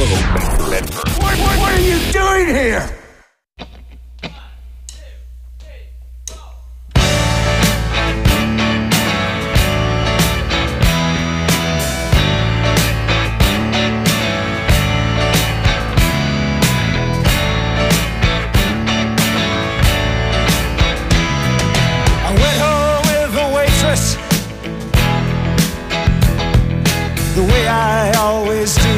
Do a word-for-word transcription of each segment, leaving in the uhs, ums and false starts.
What, what, what are you doing here? The way I always do.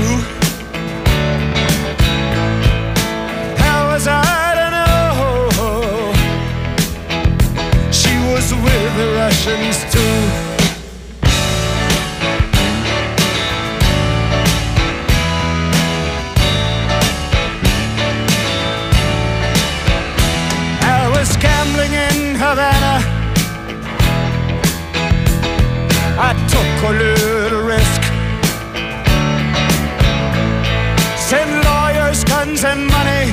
How was I to know she was with the Russians too? I was gambling in Havana. I took a little risk. Send lawyers, guns, and money.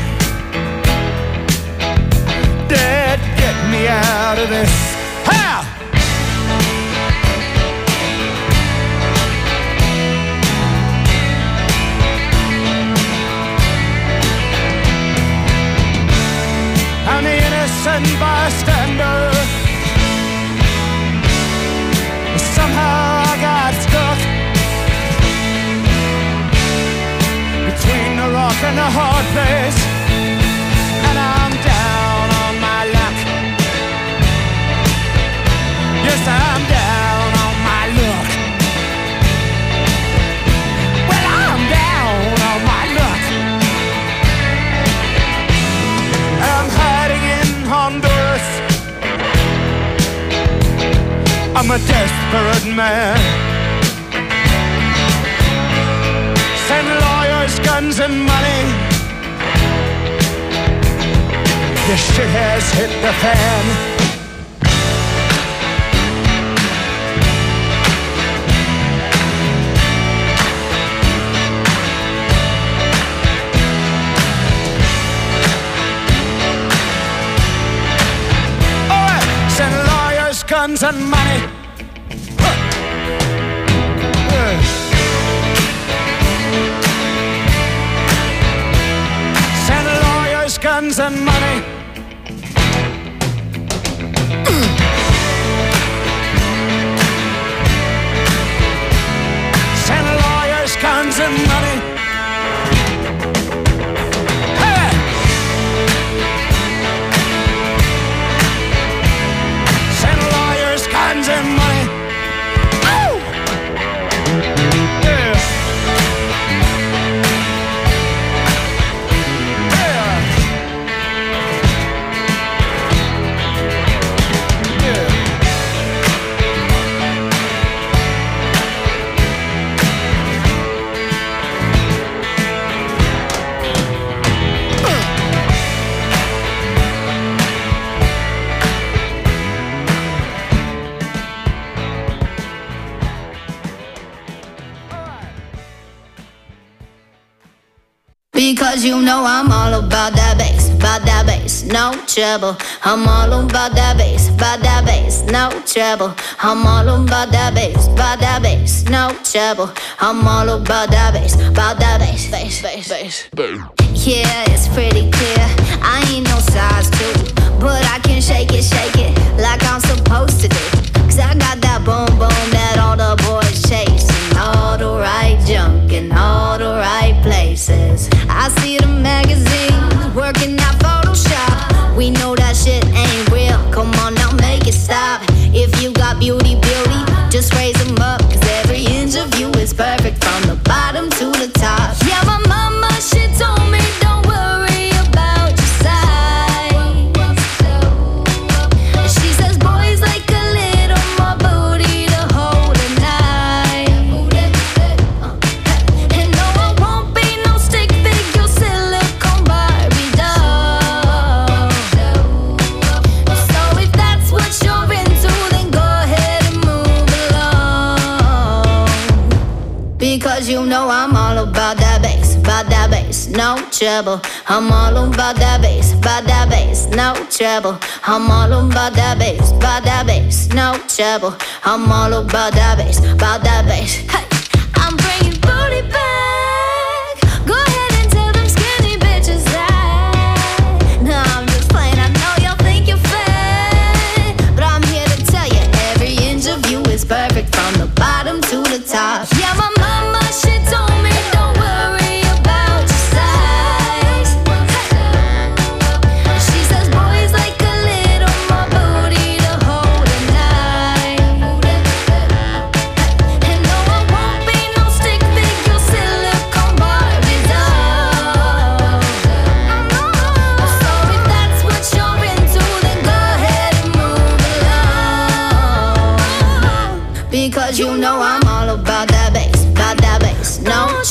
Dad, get me out of this. Ha! I'm the innocent bystander. Somehow I got stuck between the rock and the hard place, and I'm down on my luck. Yes, I'm down on my luck. Well, I'm down on my luck. I'm hiding in Honduras. I'm a desperate man. Send lawyers, guns, and money. This shit has hit the fan. All right, send lawyers, guns, and money. Huh. Yeah. Send lawyers, guns, and money. Send lawyers, guns, and money. Hey! Send lawyers, guns, and money. Oh! Yeah. Because you know I'm all about that bass, about that bass, no trouble. I'm all about that bass, about that bass, no trouble. I'm all about that bass, about that bass, no trouble. I'm all about that bass, about that bass, bass, bass, bass. Yeah, it's pretty clear, I ain't no size two, but I can shake it, shake it, like I'm supposed to do. Cause I got that boom boom that all the boys chase, and all the right junk in all the right places. I see the magazines working out Photoshop. We know that shit ain't real, come on now make it stop. If you got beauty, beauty, just raise them up. Cause every inch of you is perfect from the bottom to the top. Yeah, my mama, she told me don't worry about your size. She says boys like a little more booty to hold at night. And no, I won't be no stick figure silicone Barbie doll. So if that's what you're into, then go ahead and move along. Because you know I'm all about that bass, about that bass, no trouble. I'm all about that bass, about that bass, no trouble. I'm all about that bass, about that bass, no trouble. I'm all about that bass, about that bass. Hey, I'm bringing booty back. Go ahead.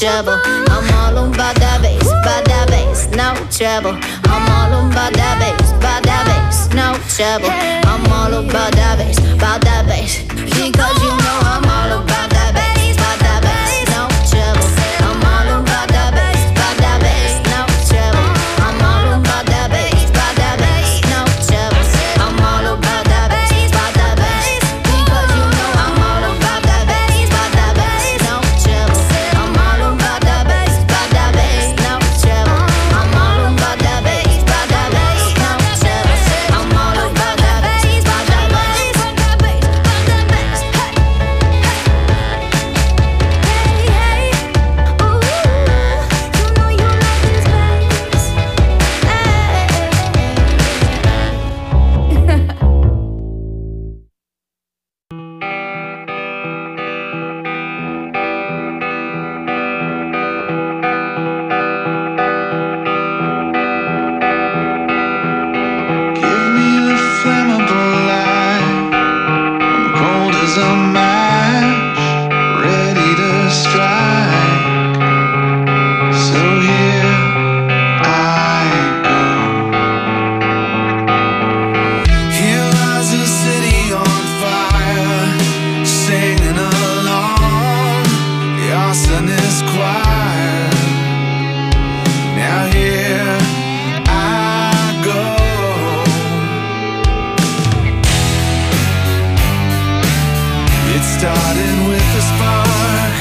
trouble. I'm all about that bass, about that bass, no trouble. I'm all about that bass, about that bass, no trouble. I'm all about that bass, about that bass, because you know I'm all about that bass, about that bass, no trouble. I'm all about that bass, about that bass, no trouble. I'm all about that bass, about that bass, no trouble. I'm all about that bass, about that bass, because you know I'm all about that bass, about that bass, no trouble. I'm all about that bass, about that bass, no trouble. I'm all about that bass, about that bass, no trouble. I'm all about that bass, about that bass, about that bass, about that bass. Hey, hey, hey, ooh, you know you like this bass. Give me the flammable light. I'm cold as a match, ready to strike. So here I go. Here lies a city on fire, singing along the arsonist choir. Now here I go. It started with a spark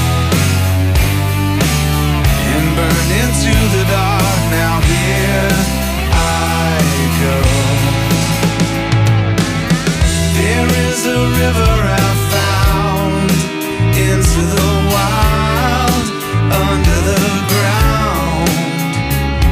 and burned into the dark. Now here I go. There is a river I've found into the wild, under the ground.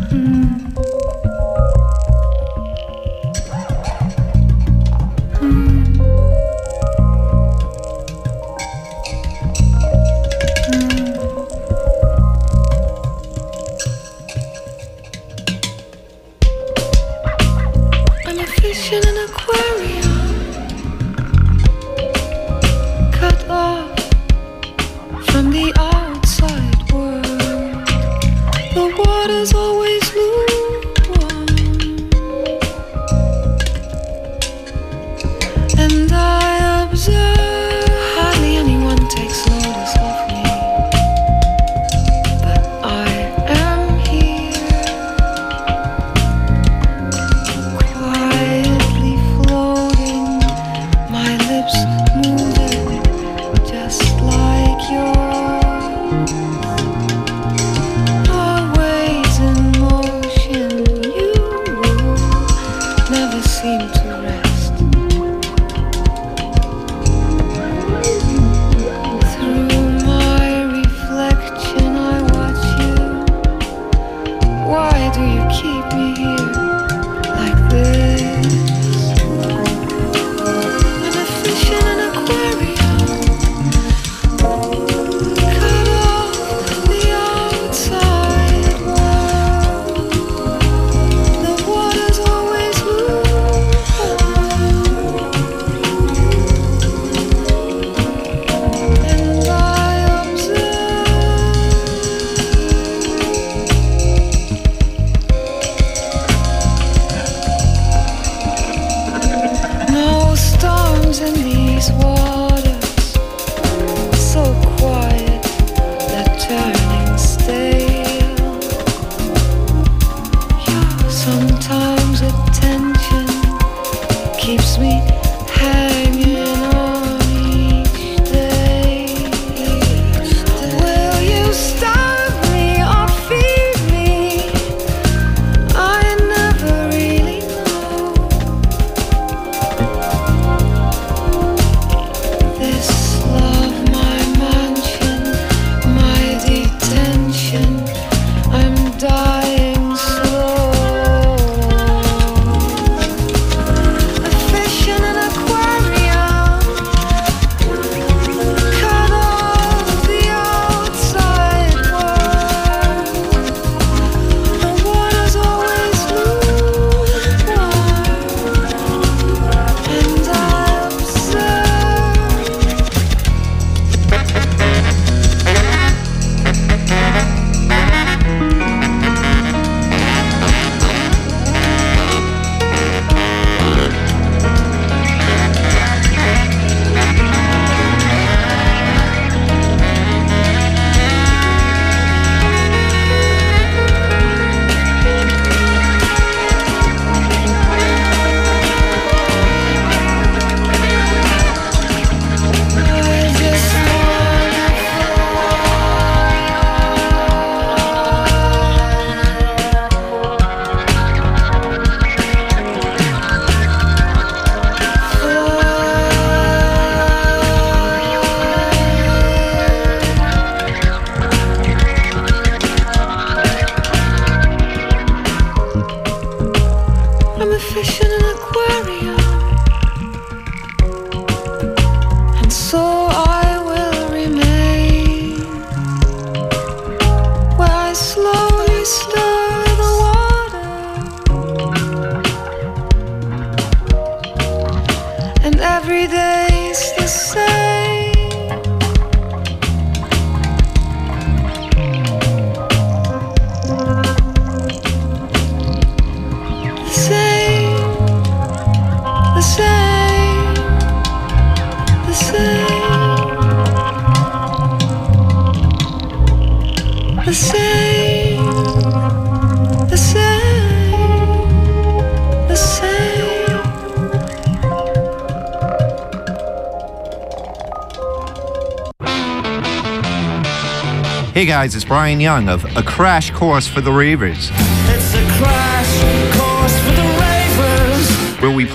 Hey guys, it's Brian Young of A Crash Course for the Ravers. It's a crash course for the ravers. Where we play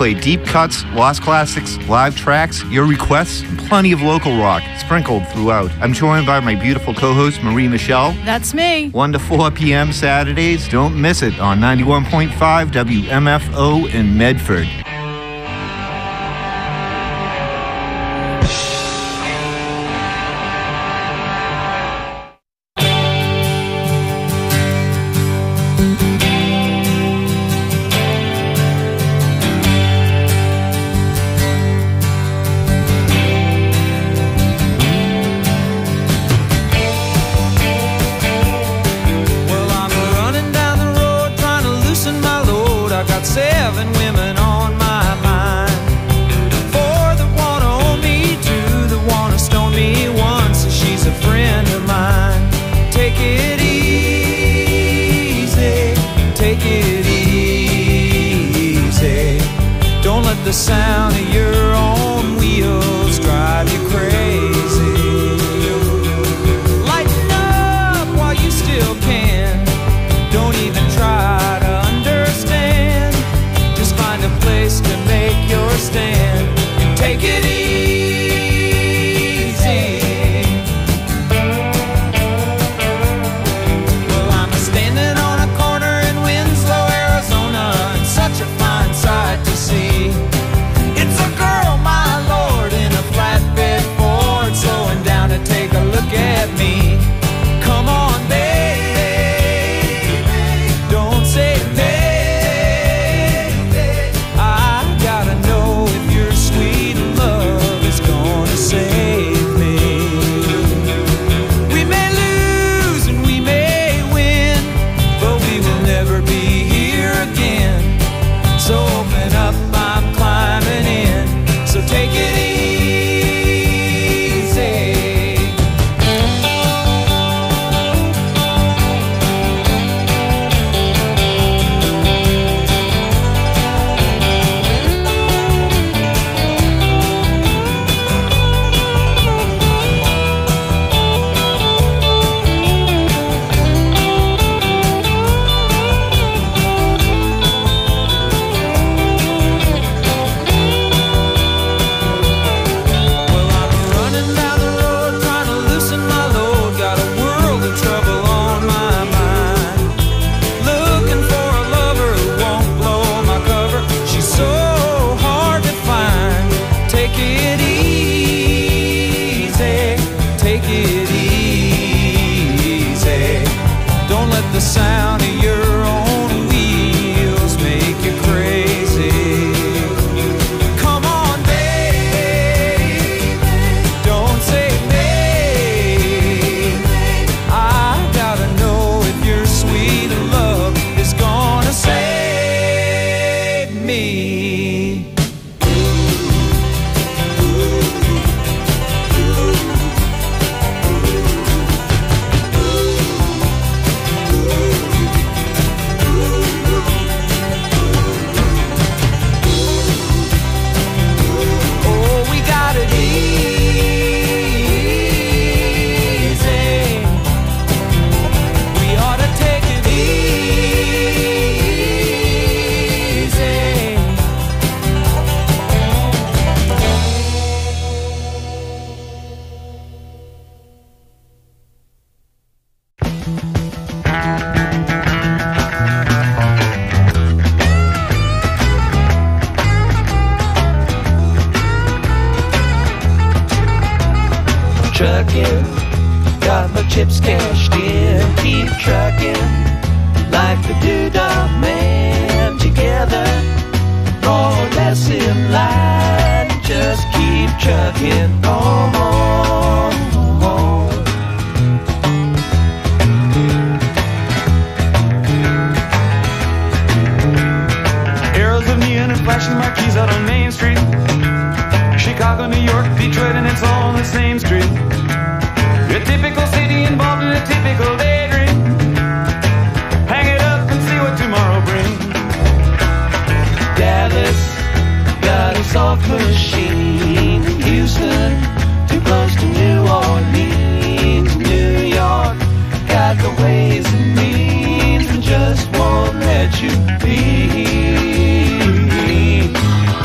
play deep cuts, lost classics, live tracks, your requests, and plenty of local rock sprinkled throughout. I'm joined by my beautiful co-host, Marie Michelle. That's me. one to four p.m. Saturdays. Don't miss it on ninety-one point five W M F O in Medford. The sound of your own wheels drive you crazy. Lighten up while you still can. Don't even try to understand. Just find a place to make your stand and take it easy. Well, I'm standing on a corner in Winslow, Arizona, and such a fine sight to see. It's a girl, my lord, in a flatbed Ford, slowing down to take a look at me. Come on, baby, don't say baby. I gotta know if your sweet love is gonna save me. We may lose and we may win, but we will never be here again. So open up, I'm climbing in, so take it easy. The sound of your own wheels make you crazy. Come on, baby, don't say maybe. I gotta know if your sweet love is gonna save me. Trucking, got my chips cashed in. Keep trucking like the Doodah Man. Together, more or less in line. Just keep trucking on. Arrows of neon and flashing marquees out on Main Street. Chicago, New York, Detroit, and it's all on the same street. A typical city involved in a typical daydream. Hang it up and see what tomorrow brings. Dallas got a soft machine. Houston, too close to New Orleans. New York got the ways and means and just won't let you be.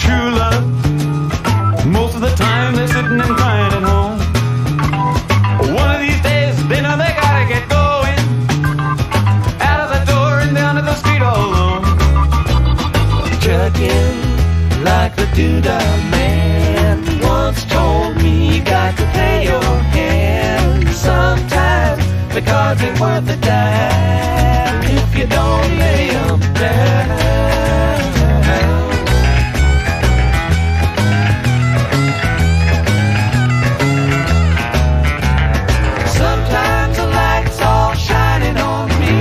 true love. Most of the time they're sitting and crying at home. One of these days they know they gotta get going, out of the door and down to the street all alone. Trucking like the doodah man once told me, you got to pay your hand sometimes. The cards ain't worth a dime if you don't lay 'em down. Sometimes the light's all shining on me,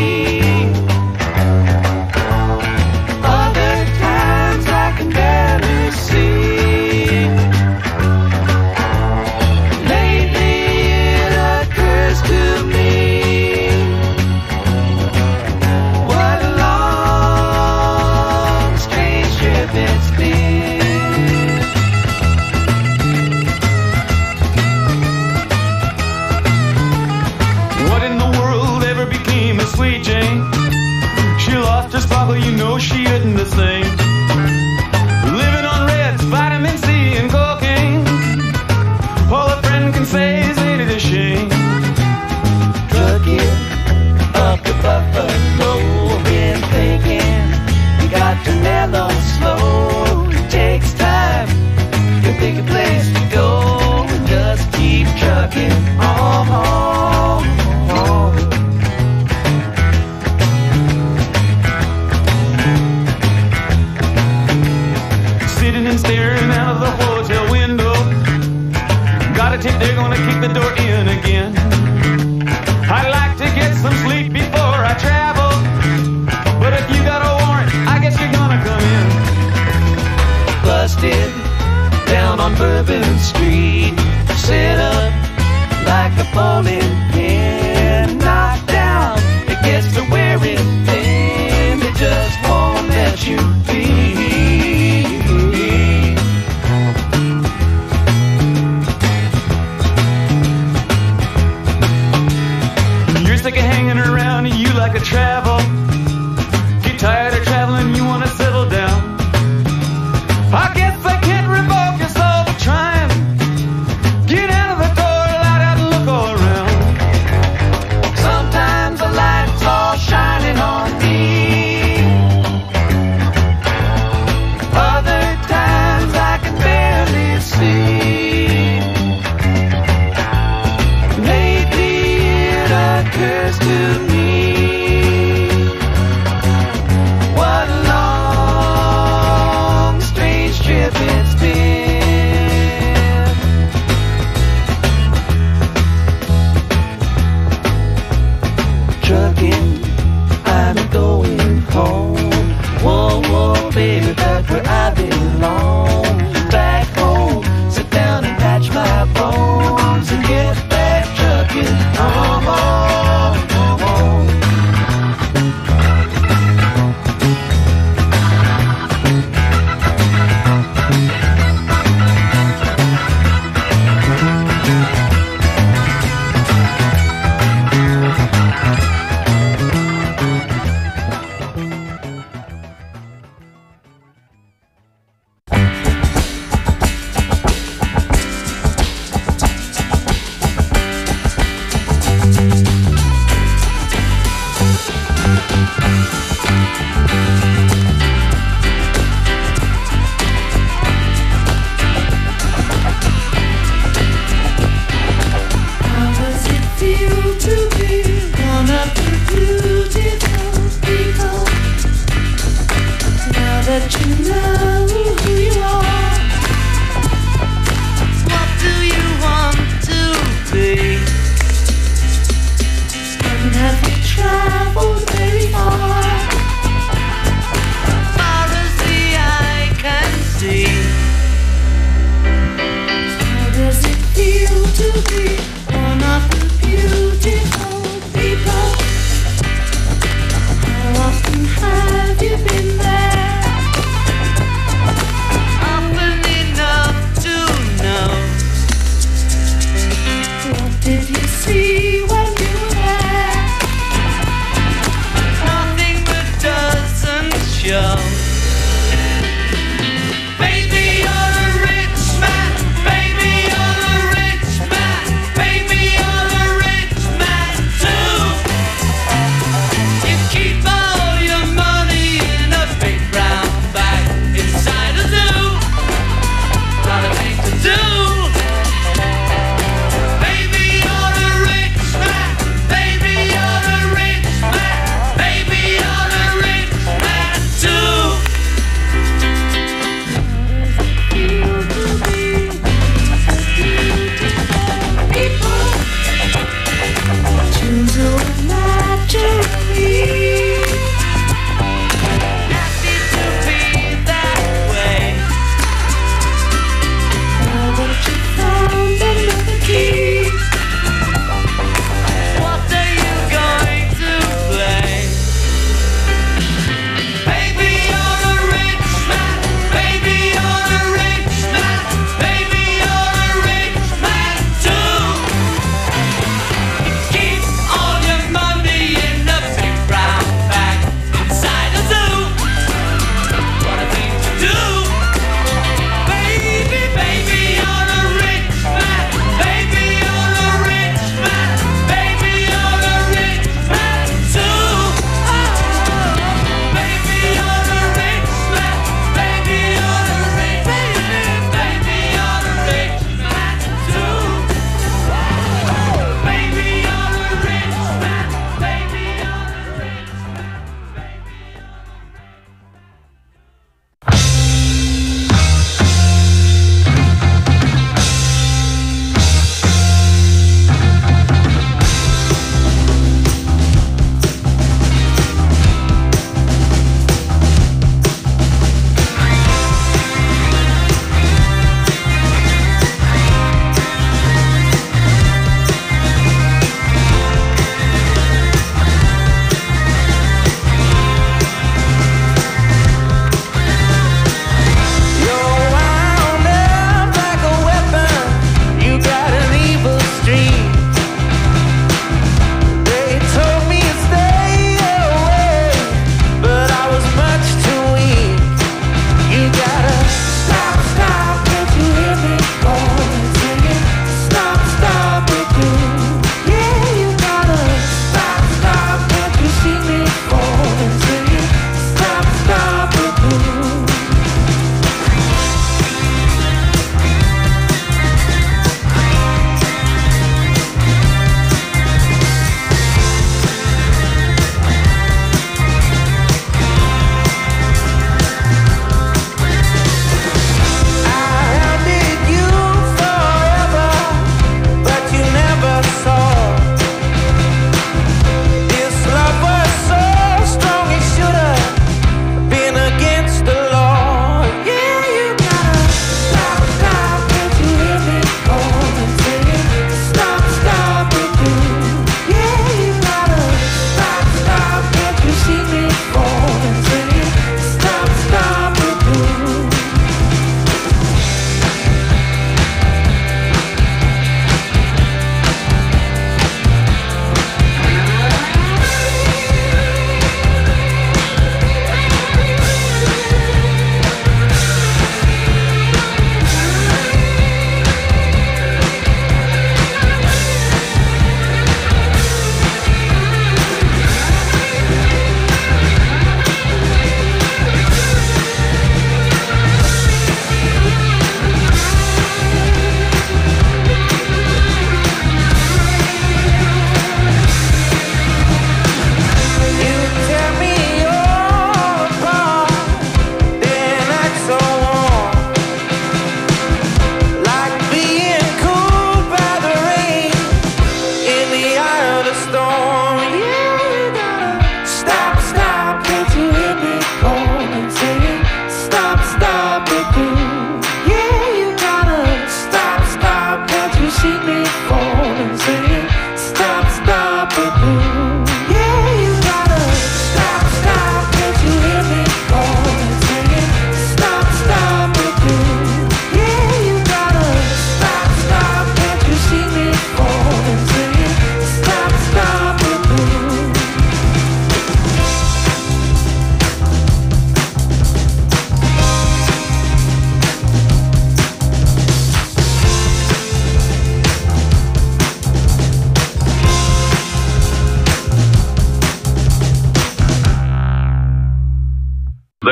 other times I can barely see. Lately it occurs to me, what a long, strange trip it's been. What in the world ever became of Sweet Jane? She lost her sparkle, you know she isn't the same. Living on Reds, vitamin C and cocaine. All a friend can say is ain't it a shame? Trucking up to Buffalo, been thinking you got to mellow slow. It takes time to pick a place to go and just keep trucking on. Sitting and staring out of the hotel window. Got a tip they're gonna kick the door in again. I'd like to get some sleep before I travel, but if you got a warrant, I guess you're gonna come in. Busted down on Bourbon Street, set up like a bowling pin, knocked down. It gets to wearing thin, it just won't let you be. You're sick of hanging around and you like to travel. Get tired of traveling, you wanna settle down. I guess I can't revoke your soul for trying. Get out of the door, light out and look all around. Sometimes the light's all shining on me, other times I can barely see. Lately it occurs to me, what a long, strange trip it's been. Trucking, I'm going home. Whoa, whoa, baby, back where I belong. Back home, sit down and patch my bones and get back trucking. Oh, oh, oh, oh.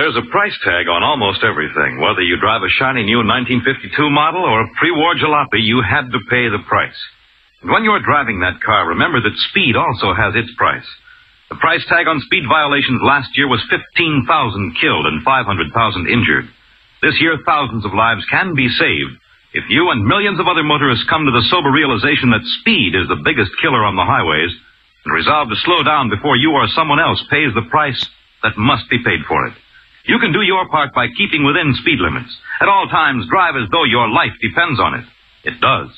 there's a price tag on almost everything. Whether you drive a shiny new nineteen fifty-two model or a pre-war jalopy, you had to pay the price. And when you're driving that car, remember that speed also has its price. The price tag on speed violations last year was fifteen thousand killed and five hundred thousand injured. This year, thousands of lives can be saved if you and millions of other motorists come to the sober realization that speed is the biggest killer on the highways and resolve to slow down before you or someone else pays the price that must be paid for it. You can do your part by keeping within speed limits. At all times, drive as though your life depends on it. It does.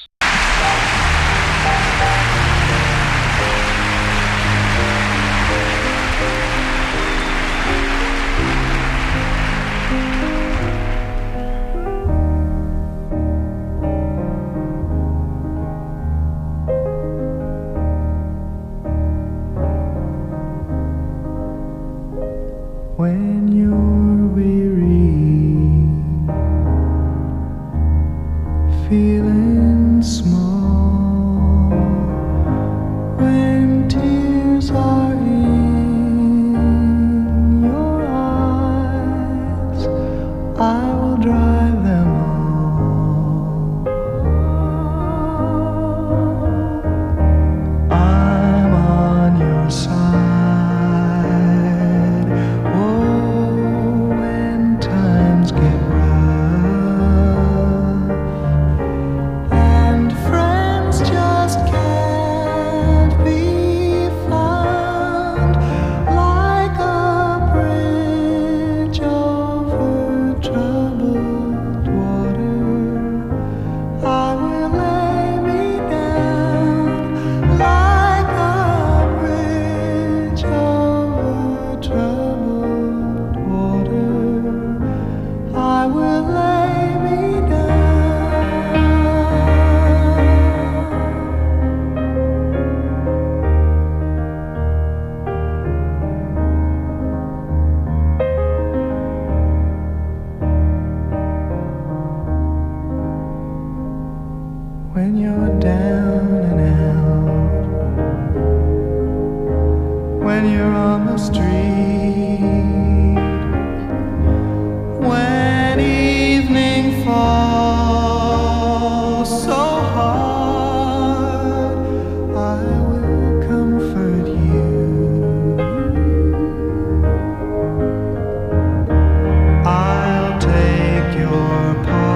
When you're weary, feeling small, when tears are in your eyes, I will dry them all. I'm on your side. When you're down and out, when you're on the street, when evening falls so hard, I will comfort you. I'll take your part.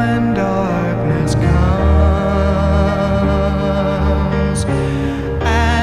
And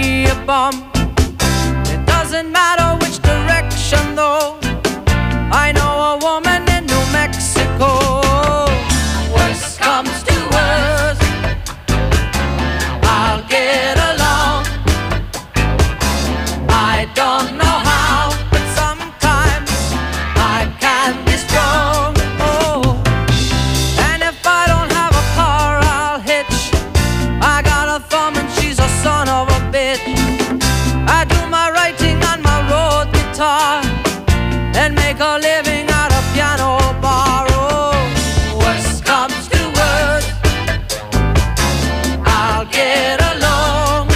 me a bump. It doesn't matter which direction though. I know a woman in New Mexico. Worst comes to worst, I'll get along. I don't know how, but sometimes I can be strong. Oh, and if I don't have a car, I'll hitch. I got a thumb and she's a son of a bitch. I do my writing on my road guitar and make a living at a piano bar. Oh, worst comes to worst, I'll get along.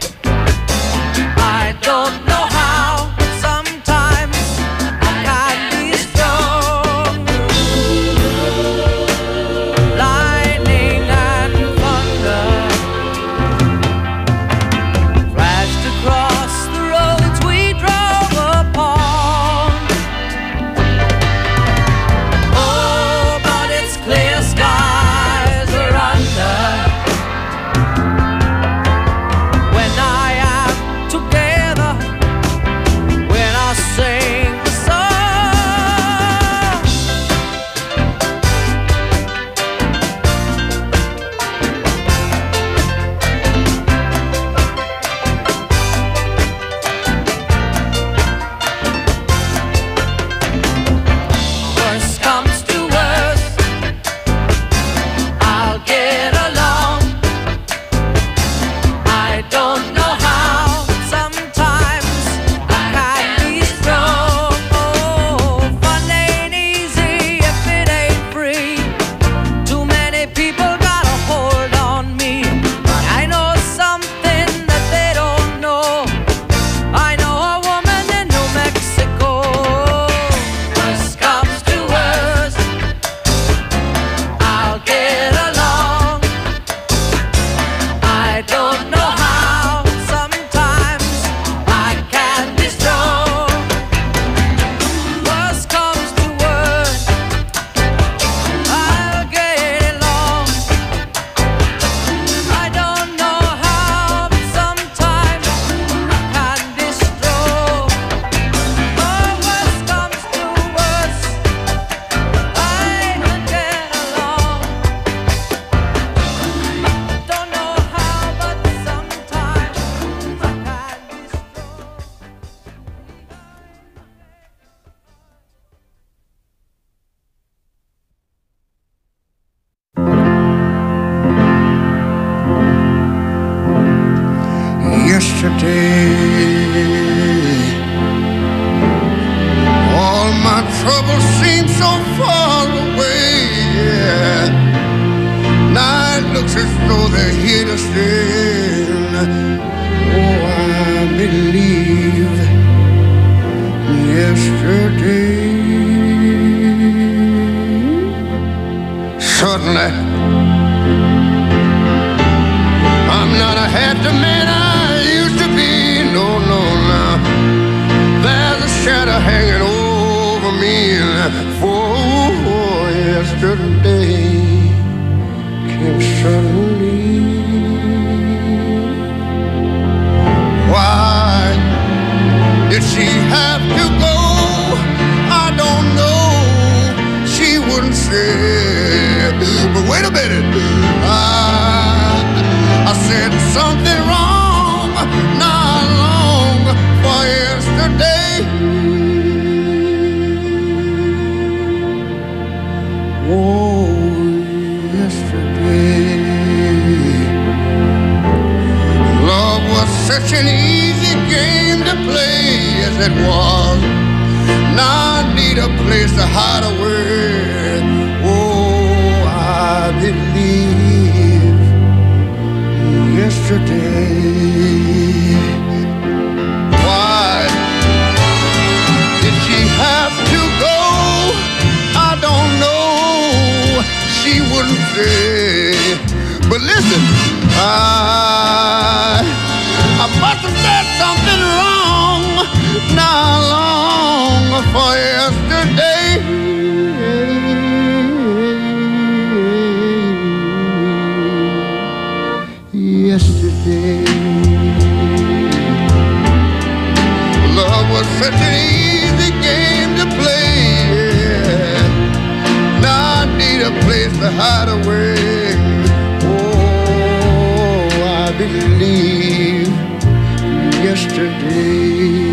I don't know how, but sometimes I can be strong. Lightning and thunder flashed across the roads we drove upon. Oh, but it's clear skies are under when I am together, when I sing the song. Worst comes to worst, I'll get along. I don't know how, sometimes I can be strong. Oh, fun ain't easy if it ain't free. Too many people got a hold on me, but I know something that they don't know. I know a woman in New Mexico. Worst comes to worst, I'll get along. I don't know how, sometimes I can be strong. Worst comes to worst, I'll get along. I don't know how, but sometimes I can be strong. Oh, worst comes to worst, I'll get along. Don't know how, but sometimes I can be strong. Yesterday, all my troubles seem so far away. Yeah. Now it looks as though they're here to stay. Oh, I believe yesterday. Suddenly, I'm not a happy man I used to be. No, no, no. There's a shadow hanging over me. For yesterday came suddenly. Why did she have to go? I don't know. She wouldn't say. But wait a minute. I I said something wrong, not long for yesterday. Oh, yesterday. Love was such an easy game to play as it was. Now I need a place to hide away. Oh, I believe yesterday. Why did she have to go? I don't know. She wouldn't say. But listen, I I must have said something wrong not long for yesterday. Yesterday. yesterday.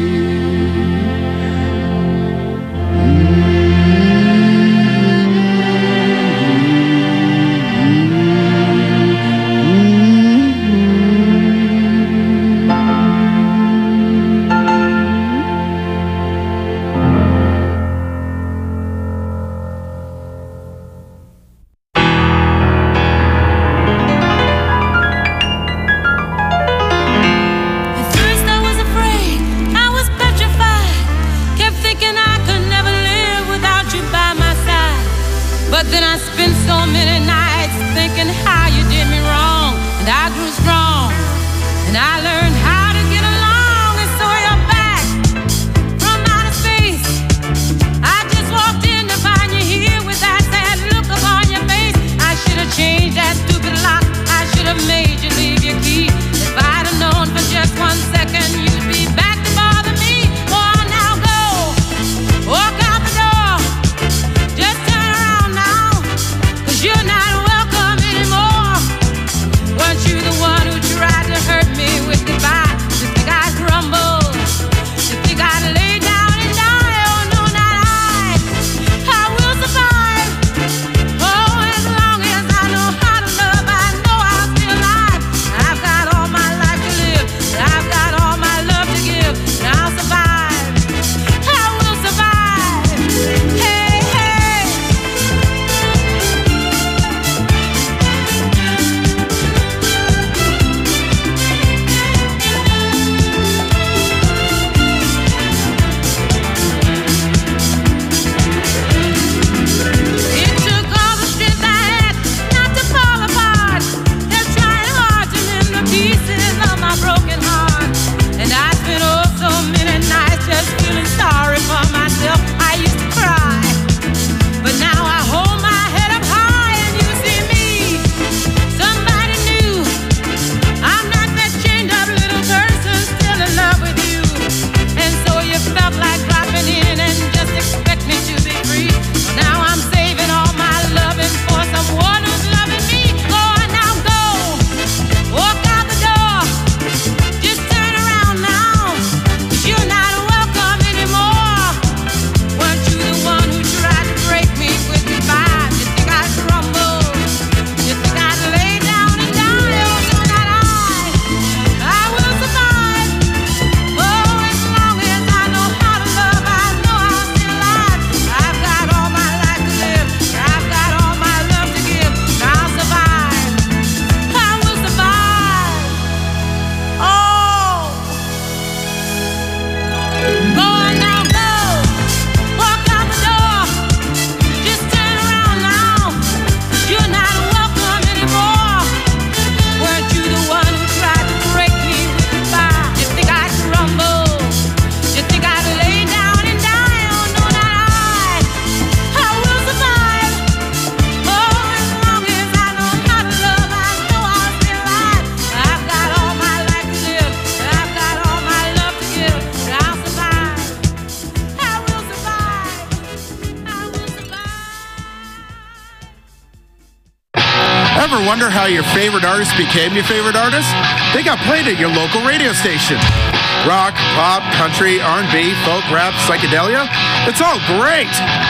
Ever wonder how your favorite artist became your favorite artist? They got played at your local radio station. Rock, pop, country, R and B, folk, rap, psychedelia. It's all great.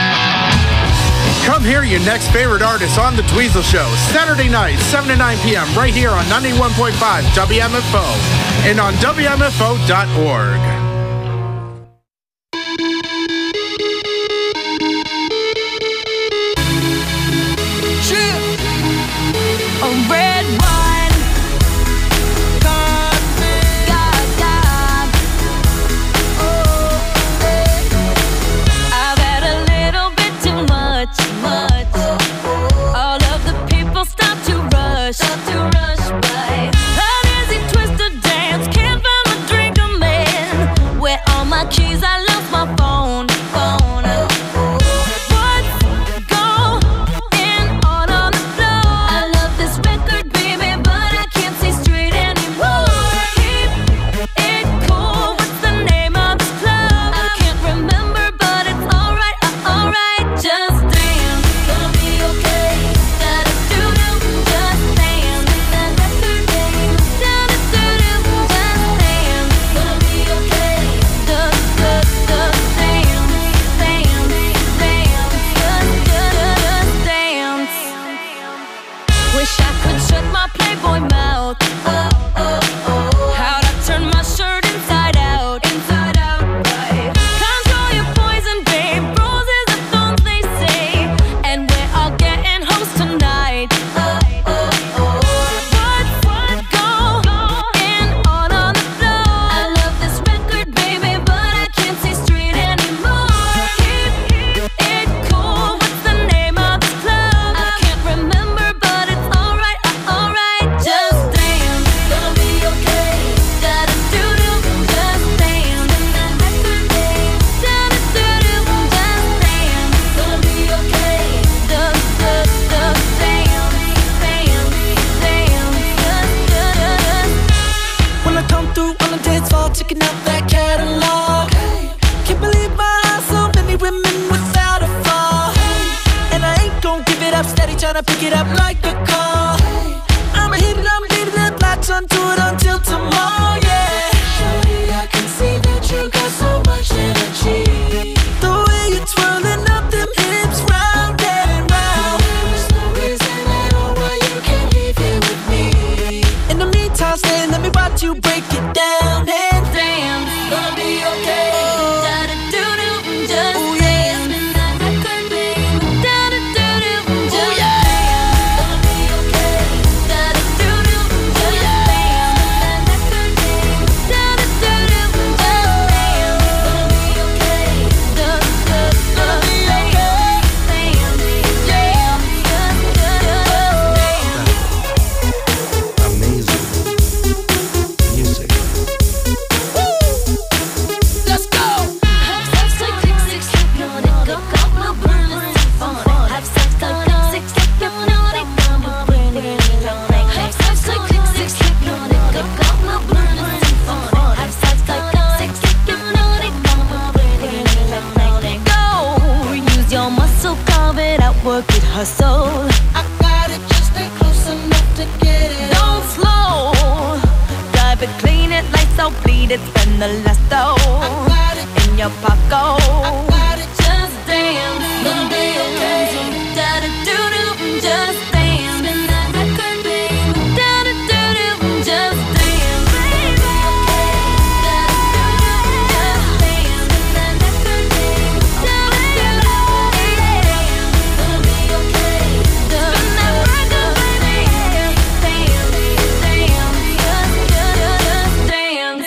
Come hear your next favorite artist on The Dweezil Show, Saturday night, seven to nine p.m. right here on ninety-one point five W M F O and on W M F O dot org. Stop to rush by. How does he twist a dance? Can't find a drink, a man. checking out that catalog. Can't believe my eyes, so many women without a flaw. And I ain't gon' give it up, steady tryna pick it up like a call. I'ma hit it, I'ma leave it, latch onto it until tomorrow, yeah. Shorty, I can see that you got so much energy. The way you're twirling up them hips round and round. There's no reason at all why you can't leave here with me. In the meantime, stay, let me watch you break it down. And damn, it's gonna be okay. Da-da-doo-doo, just ooh, yeah. Spin that record, babe. Da-da-doo-doo, just damn, it's gonna be okay. Da-da-doo-doo, just damn. Spin that record, babe. Da-da-doo-doo, just damn, it's gonna be okay. Da-da-doo-doo, just damn, damn, damn, Amazing music. let's go. Have sex like click six, hypnotic, a couple of burners on it. Have sex like click six, hypnotic, I'm a brain electronic. Have sex like click six, hypnotic, a couple of burners on it. Have sex like click six, hypnotic, I'm a brain electronic. Go, use your muscle, carve it out, work it, hustle. I got it, just stay close enough to get it. Don't slow, drive it, clean it, lights out, bleed it, spend the last dough got it, in your pocket. got it, Just dance, gonna be okay. da-da-doo-doo, just dance. Spin that record, babe. Da-da-doo-doo, just dance, baby. Da-da-doo-doo, just dance. Spin that record, babe. Da-da-doo-doo, it's gonna be okay. Spin that record, baby. Dance, dance, just, just, just dance.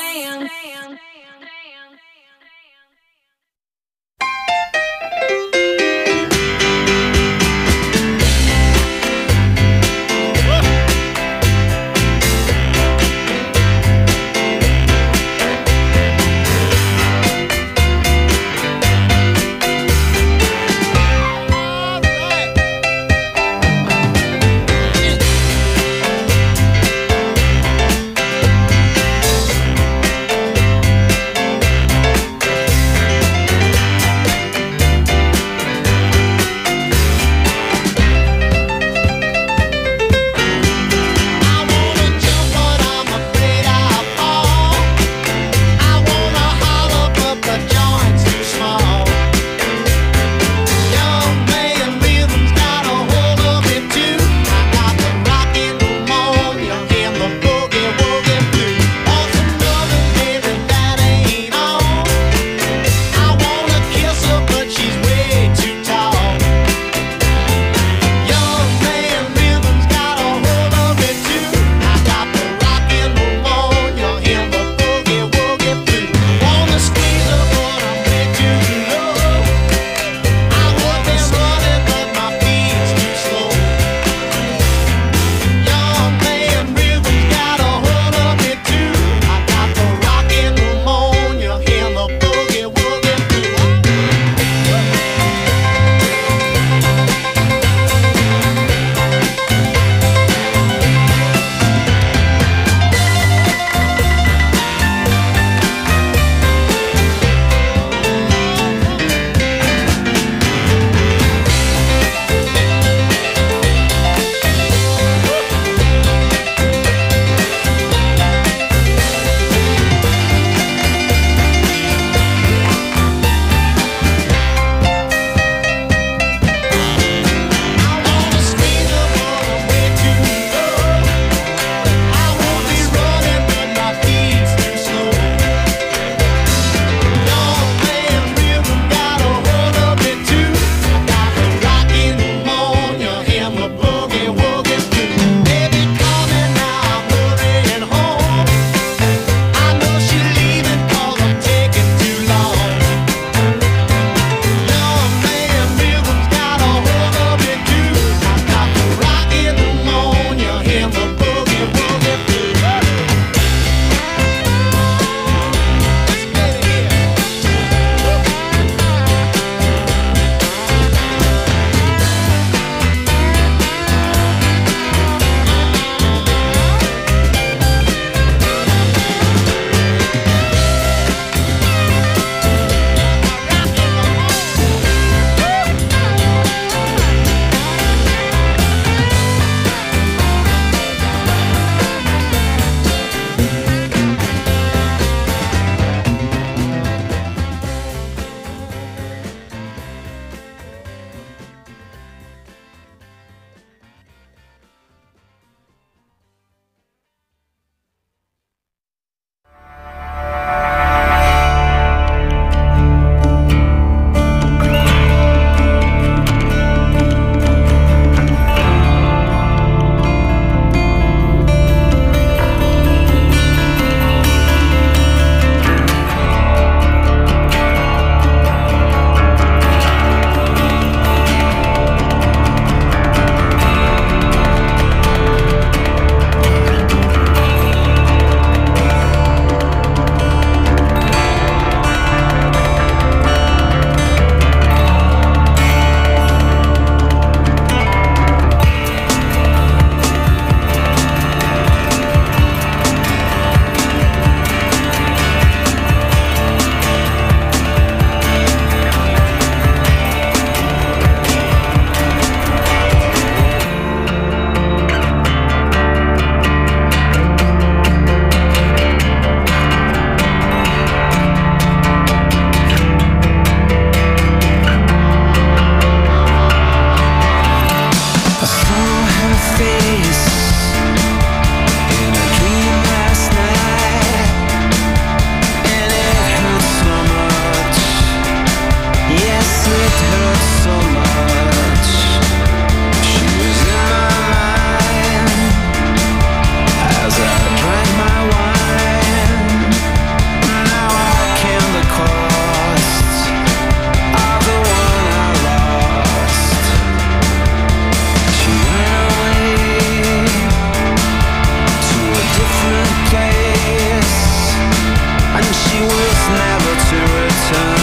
to return.